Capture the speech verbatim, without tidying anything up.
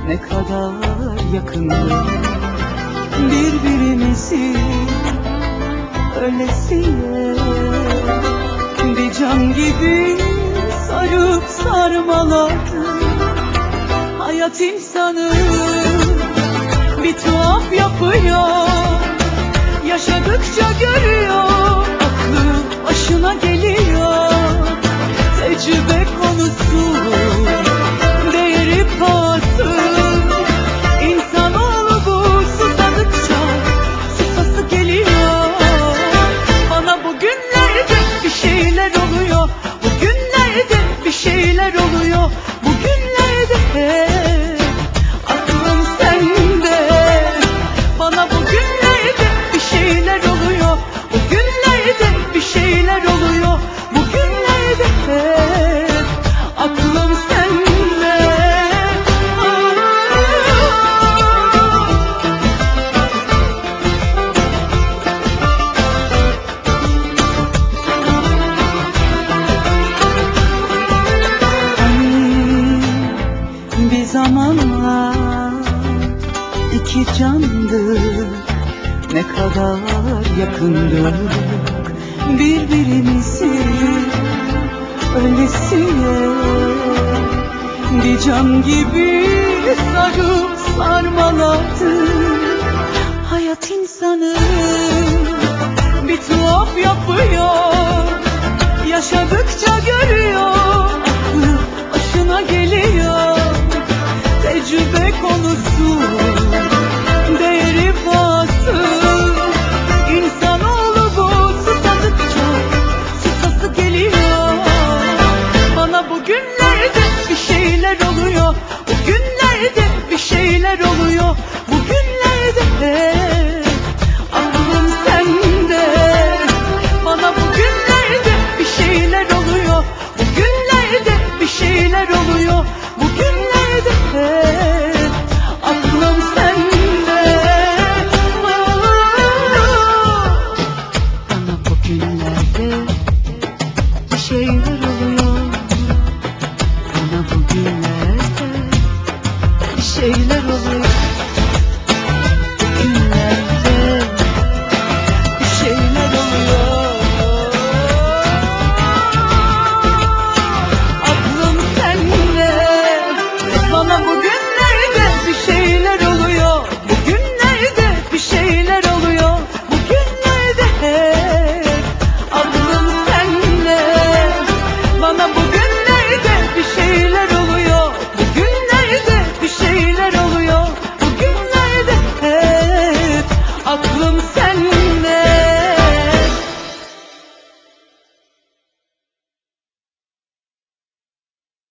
ne kadar yakındık birbirimizi, öylesine bir can gibi sarıp sarmaladı. Hayat insanı bir tuhaf yapıyor, yaşadıkça görüyor, aklı başına geliyor. Tecrübe konusu, değeri pahası, insanoğlu bu, susadıkça susası geliyor. Bana bugünlerde bir şeyler oluyor, bugünlerde bir şeyler oluyor, bugünlerde hep aklım sende. Bana bugünlerde bir şeyler oluyor, bugünlerde bir şeyler oluyor, bugünlerde hep aklım sende. Hani bir zamanlar iki candık, ne kadar yakındık birbirimizi, öylesine bir can gibi sarıp sarmaladı. Hayat insanı bir tuhaf yapıyor, yaşadıkça görüyor, aklı başına geliyor. Tecrübe konusu, değeri pahası, insanoğlu bu, susadıkça susası geliyor. Bana bugünlerde bir şeyler oluyor, bugünlerde bir şeyler oluyor, bugünlerde hep aklım sende. Bana bugünlerde bir şeyler oluyor, bugünlerde bir şeyler oluyor, bugünlerde hep aklım sende. Bana bugünlerde bir şeyler oluyor, bana bugünlerde bir şeyler oluyor.